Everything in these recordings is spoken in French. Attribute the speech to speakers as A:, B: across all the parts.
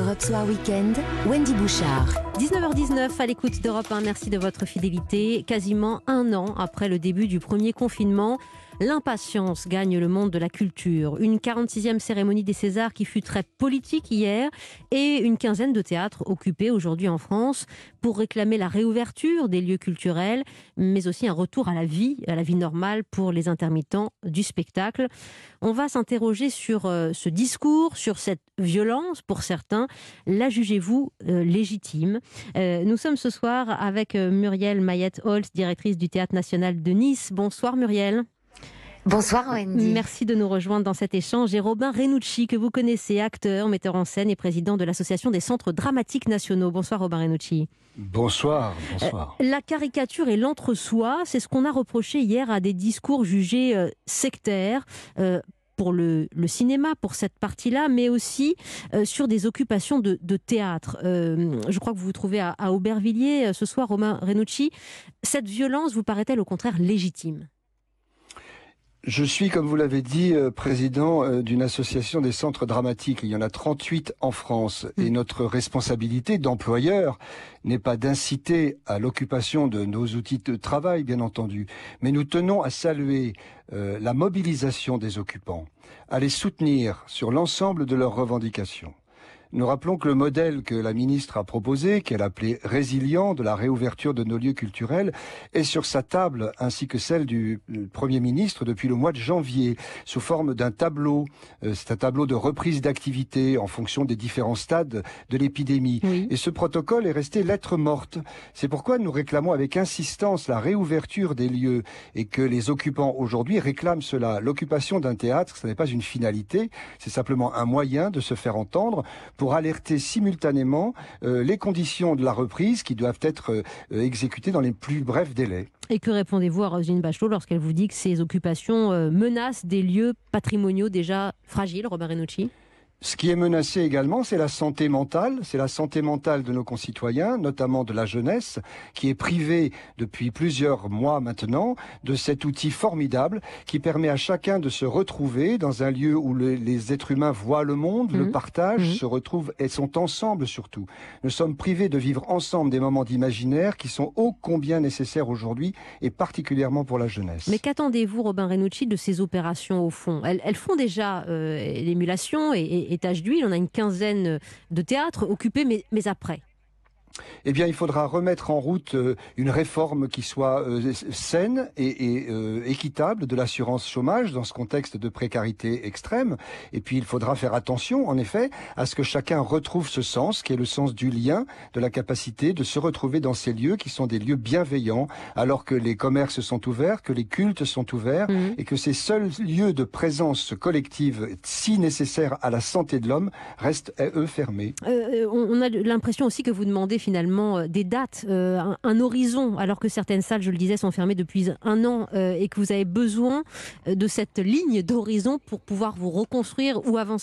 A: Europe Soir Weekend, Wendy Bouchard.
B: 19h19 à l'écoute d'Europe 1, merci de votre fidélité. Quasiment un an après le début du premier confinement, l'impatience gagne le monde de la culture. Une 46e cérémonie des Césars qui fut très politique hier et une quinzaine de théâtres occupés aujourd'hui en France pour réclamer la réouverture des lieux culturels, mais aussi un retour à la vie normale pour les intermittents du spectacle. On va s'interroger sur ce discours, sur cette violence pour certains. La jugez-vous légitime ? Nous sommes ce soir avec Muriel Mayet-Holtz, directrice du Théâtre National de Nice. Bonsoir Muriel.
C: Bonsoir Wendy.
B: Merci de nous rejoindre dans cet échange. Et Robin Renucci, que vous connaissez, acteur, metteur en scène et président de l'Association des Centres Dramatiques Nationaux. Bonsoir Robin Renucci.
D: Bonsoir.
B: La caricature et l'entre-soi, c'est ce qu'on a reproché hier à des discours jugés sectaires, pour le cinéma, pour cette partie-là, mais aussi sur des occupations de théâtre. Je crois que vous vous trouvez à Aubervilliers ce soir, Robin Renucci. Cette violence vous paraît-elle au contraire légitime ?
D: Je suis, comme vous l'avez dit, président d'une association des centres dramatiques. Il y en a 38 en France. Et notre responsabilité d'employeur n'est pas d'inciter à l'occupation de nos outils de travail, bien entendu. Mais nous tenons à saluer la mobilisation des occupants, à les soutenir sur l'ensemble de leurs revendications. Nous rappelons que le modèle que la ministre a proposé, qu'elle appelait résilient, de la réouverture de nos lieux culturels, est sur sa table, ainsi que celle du Premier ministre depuis le mois de janvier, sous forme d'un tableau. C'est un tableau de reprise d'activité en fonction des différents stades de l'épidémie. Oui. Et ce protocole est resté lettre morte. C'est pourquoi nous réclamons avec insistance la réouverture des lieux et que les occupants aujourd'hui réclament cela. L'occupation d'un théâtre, ce n'est pas une finalité, c'est simplement un moyen de se faire entendre pour alerter simultanément les conditions de la reprise qui doivent être exécutées dans les plus brefs délais.
B: Et que répondez-vous à Roselyne Bachelot lorsqu'elle vous dit que ces occupations menacent des lieux patrimoniaux déjà fragiles, Robin Renucci ?
D: Ce qui est menacé également, c'est la santé mentale. C'est la santé mentale de nos concitoyens, notamment de la jeunesse, qui est privée depuis plusieurs mois maintenant de cet outil formidable qui permet à chacun de se retrouver dans un lieu où les êtres humains voient le monde, le partagent, se retrouvent et sont ensemble surtout. Nous sommes privés de vivre ensemble des moments d'imaginaire qui sont ô combien nécessaires aujourd'hui et particulièrement pour la jeunesse.
B: Mais qu'attendez-vous, Robin Renucci, de ces opérations au fond ? Elles font déjà l'émulation et tâche d'huile, on a une quinzaine de théâtres occupés, mais après ?
D: Eh bien, il faudra remettre en route une réforme qui soit saine et équitable de l'assurance chômage dans ce contexte de précarité extrême. Et puis, il faudra faire attention, en effet, à ce que chacun retrouve ce sens, qui est le sens du lien, de la capacité de se retrouver dans ces lieux qui sont des lieux bienveillants, alors que les commerces sont ouverts, que les cultes sont ouverts, et que ces seuls lieux de présence collective si nécessaires à la santé de l'homme restent, eux, fermés.
B: On a l'impression aussi que vous demandez finalement des dates, un horizon, alors que certaines salles, je le disais, sont fermées depuis un an et que vous avez besoin de cette ligne d'horizon pour pouvoir vous reconstruire ou avancer ?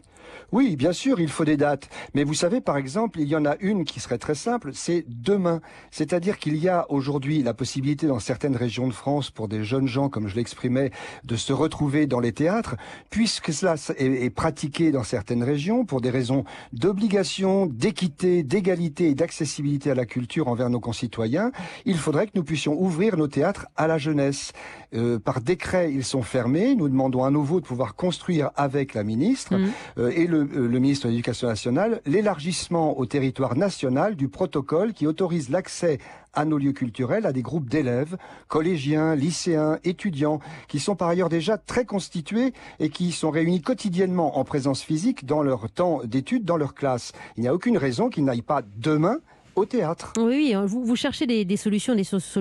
D: Oui, bien sûr, il faut des dates. Mais vous savez, par exemple, il y en a une qui serait très simple, c'est demain. C'est-à-dire qu'il y a aujourd'hui la possibilité dans certaines régions de France, pour des jeunes gens, comme je l'exprimais, de se retrouver dans les théâtres, puisque cela est pratiqué dans certaines régions pour des raisons d'obligation, d'équité, d'égalité et d'accessibilité à la culture envers nos concitoyens. Il faudrait que nous puissions ouvrir nos théâtres à la jeunesse. Par décret, ils sont fermés. Nous demandons à nouveau de pouvoir construire avec la ministre et le ministre de l'Éducation nationale l'élargissement au territoire national du protocole qui autorise l'accès à nos lieux culturels, à des groupes d'élèves, collégiens, lycéens, étudiants, qui sont par ailleurs déjà très constitués et qui sont réunis quotidiennement en présence physique dans leur temps d'études, dans leur classe. Il n'y a aucune raison qu'ils n'aillent pas demain au théâtre.
B: Oui, vous cherchez des solutions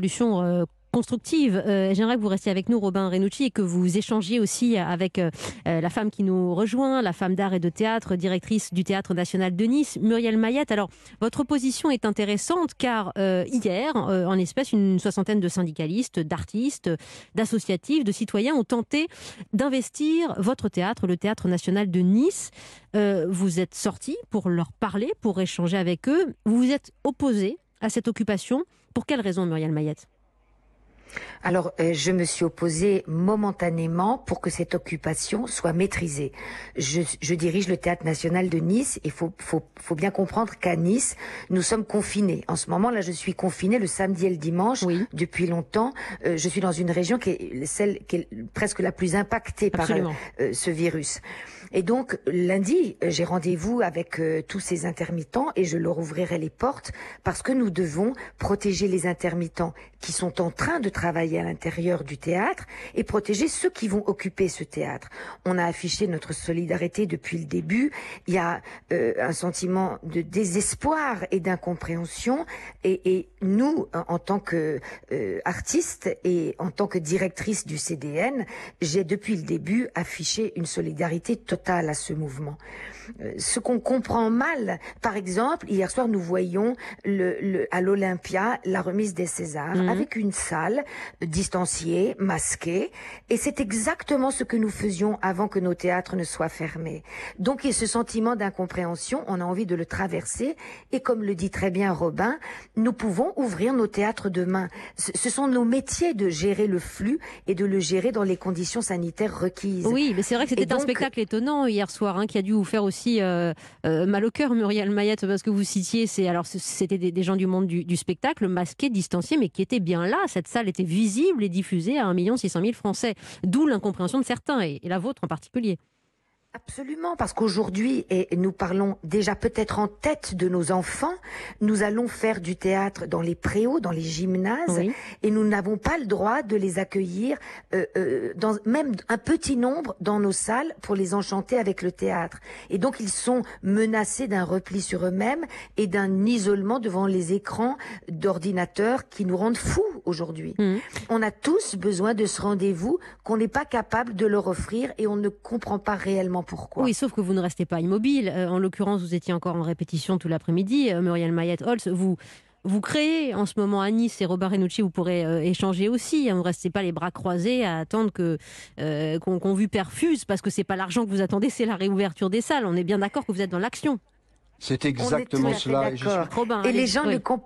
B: constructive. J'aimerais que vous restiez avec nous, Robin Renucci, et que vous échangiez aussi avec la femme qui nous rejoint, la femme d'art et de théâtre, directrice du Théâtre National de Nice, Muriel Mayet. Alors, votre position est intéressante car hier, en espèce, une soixantaine de syndicalistes, d'artistes, d'associatifs, de citoyens ont tenté d'investir votre théâtre, le Théâtre National de Nice. Vous êtes sortis pour leur parler, pour échanger avec eux. Vous vous êtes opposés à cette occupation. Pour quelle raison, Muriel Mayet ?
C: Alors, je me suis opposée momentanément pour que cette occupation soit maîtrisée. Je dirige le Théâtre National de Nice et faut bien comprendre qu'à Nice, nous sommes confinés. En ce moment, là, je suis confinée le samedi et le dimanche depuis longtemps. Je suis dans une région qui est celle qui est presque la plus impactée par ce virus. Et donc, lundi, j'ai rendez-vous avec tous ces intermittents et je leur ouvrirai les portes parce que nous devons protéger les intermittents qui sont en train de travailler à l'intérieur du théâtre et protéger ceux qui vont occuper ce théâtre. On a affiché notre solidarité depuis le début. Il y a un sentiment de désespoir et d'incompréhension et nous, en tant que artistes et en tant que directrice du CDN, j'ai depuis le début affiché une solidarité totale à ce mouvement. Ce qu'on comprend mal, par exemple, hier soir nous voyions à l'Olympia la remise des Césars avec une salle distanciée, masquée, et c'est exactement ce que nous faisions avant que nos théâtres ne soient fermés. Donc il y a ce sentiment d'incompréhension, on a envie de le traverser, et comme le dit très bien Robin, nous pouvons ouvrir nos théâtres demain. Ce sont nos métiers de gérer le flux et de le gérer dans les conditions sanitaires requises.
B: Oui, mais c'est vrai que c'était un spectacle étonnant hier soir, qui a dû vous faire aussi mal au cœur, Muriel Mayette, parce que vous citiez, c'était des gens du monde du spectacle, masqués, distanciés, mais qui étaient bien là. Cette salle était visible et diffusée à 1 600 000 Français. D'où l'incompréhension de certains, et la vôtre en particulier.
C: Absolument, parce qu'aujourd'hui, et nous parlons déjà peut-être en tête de nos enfants, nous allons faire du théâtre dans les préaux, dans les gymnases, et nous n'avons pas le droit de les accueillir, dans même un petit nombre dans nos salles pour les enchanter avec le théâtre. Et donc ils sont menacés d'un repli sur eux-mêmes et d'un isolement devant les écrans d'ordinateurs qui nous rendent fous aujourd'hui. On a tous besoin de ce rendez-vous qu'on n'est pas capable de leur offrir et on ne comprend pas réellement pourquoi.
B: Oui, sauf que vous ne restez pas immobile. En l'occurrence, vous étiez encore en répétition tout l'après-midi. Muriel Mayette-Holtz, vous créez en ce moment à Nice, et Robin Renucci, vous pourrez échanger aussi. Vous ne restez pas les bras croisés à attendre qu'on vous perfuse, parce que ce n'est pas l'argent que vous attendez, c'est la réouverture des salles. On est bien d'accord que vous êtes dans l'action.
D: C'est exactement cela.
C: Et les gens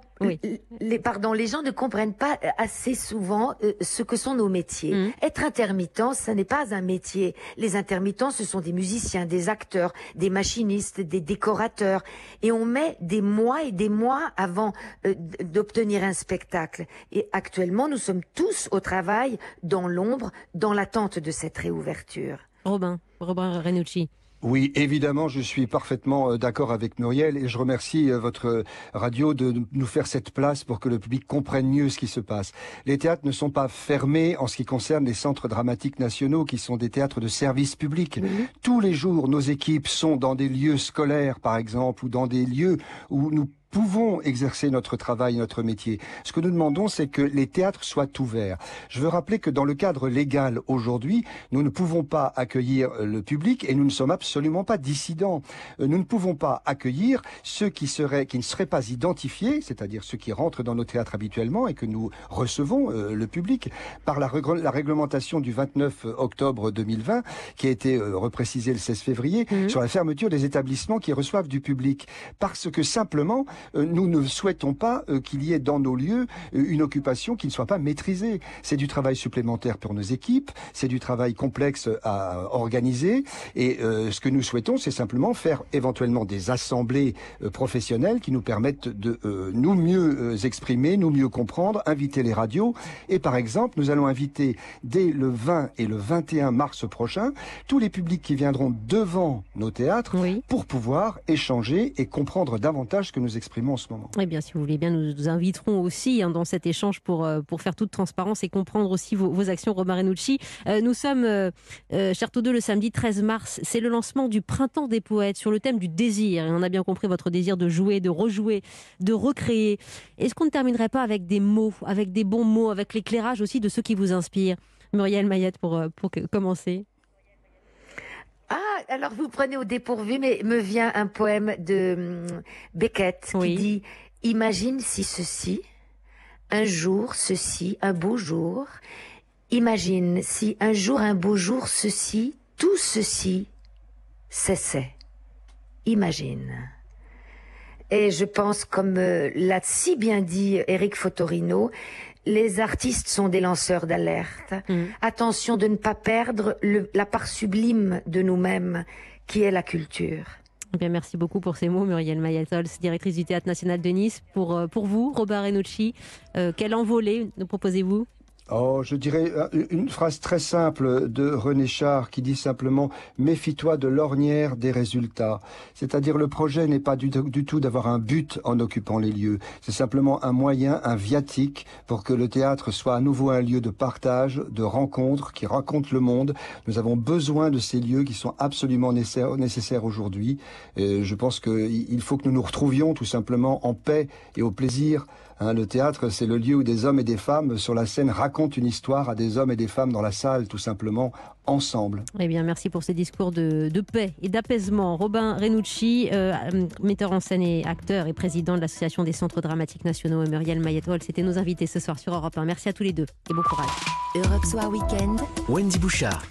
C: les gens ne comprennent pas assez souvent ce que sont nos métiers. Être intermittent, ça n'est pas un métier. Les intermittents, ce sont des musiciens, des acteurs, des machinistes, des décorateurs. Et on met des mois et des mois avant d'obtenir un spectacle. Et actuellement, nous sommes tous au travail, dans l'ombre, dans l'attente de cette réouverture.
B: Robin Renucci.
D: Oui, évidemment, je suis parfaitement d'accord avec Muriel et je remercie votre radio de nous faire cette place pour que le public comprenne mieux ce qui se passe. Les théâtres ne sont pas fermés en ce qui concerne les centres dramatiques nationaux qui sont des théâtres de service public. Tous les jours, nos équipes sont dans des lieux scolaires, par exemple, ou dans des lieux où nous pouvons exercer notre travail, notre métier. Ce que nous demandons, c'est que les théâtres soient ouverts. Je veux rappeler que dans le cadre légal aujourd'hui, nous ne pouvons pas accueillir le public et nous ne sommes absolument pas dissidents. Nous ne pouvons pas accueillir ceux qui ne seraient pas identifiés, c'est-à-dire ceux qui rentrent dans nos théâtres habituellement et que nous recevons, le public, par la réglementation du 29 octobre 2020, qui a été reprécisée le 16 février, sur la fermeture des établissements qui reçoivent du public. Parce que simplement, nous ne souhaitons pas qu'il y ait dans nos lieux une occupation qui ne soit pas maîtrisée. C'est du travail supplémentaire pour nos équipes, c'est du travail complexe à organiser et ce que nous souhaitons, c'est simplement faire éventuellement des assemblées professionnelles qui nous permettent de nous mieux exprimer, nous mieux comprendre, inviter les radios et par exemple, nous allons inviter dès le 20 et le 21 mars prochain tous les publics qui viendront devant nos théâtres pour pouvoir échanger et comprendre davantage ce que nous exprimons en ce moment.
B: Eh bien, si vous voulez bien, nous inviterons aussi dans cet échange pour faire toute transparence et comprendre aussi vos actions, Robin Renucci. Nous sommes, chers tous deux, le samedi 13 mars. C'est le lancement du Printemps des poètes sur le thème du désir. Et on a bien compris votre désir de jouer, de rejouer, de recréer. Est-ce qu'on ne terminerait pas avec des mots, avec des bons mots, avec l'éclairage aussi de ceux qui vous inspirent? Muriel Mayette, pour commencer.
C: Ah, alors vous prenez au dépourvu, mais me vient un poème de Beckett qui dit « Imagine si ceci, un jour ceci, un beau jour, imagine si un jour, un beau jour ceci, tout ceci cessait. Imagine. » Et je pense, comme l'a si bien dit Éric Fotorino, les artistes sont des lanceurs d'alerte. Attention de ne pas perdre la part sublime de nous-mêmes, qui est la culture.
B: Eh bien, merci beaucoup pour ces mots, Muriel Mayatols, directrice du Théâtre National de Nice. Pour vous, Robin Renucci, quelle envolée nous proposez-vous ?
D: Oh, je dirais une phrase très simple de René Char qui dit simplement « Méfie-toi de l'ornière des résultats ». C'est-à-dire le projet n'est pas du tout d'avoir un but en occupant les lieux. C'est simplement un moyen, un viatique pour que le théâtre soit à nouveau un lieu de partage, de rencontre, qui raconte le monde. Nous avons besoin de ces lieux qui sont absolument nécessaires aujourd'hui. Et je pense qu'il faut que nous nous retrouvions tout simplement en paix et au plaisir. Le théâtre, c'est le lieu où des hommes et des femmes sur la scène racontent une histoire à des hommes et des femmes dans la salle, tout simplement, ensemble.
B: Eh bien, merci pour ces discours de paix et d'apaisement. Robin Renucci, metteur en scène et acteur et président de l'Association des centres dramatiques nationaux, et Muriel Mayatols, c'était nos invités ce soir sur Europe 1. Merci à tous les deux et bon courage.
A: Europe Soir Weekend.
E: Wendy Bouchard.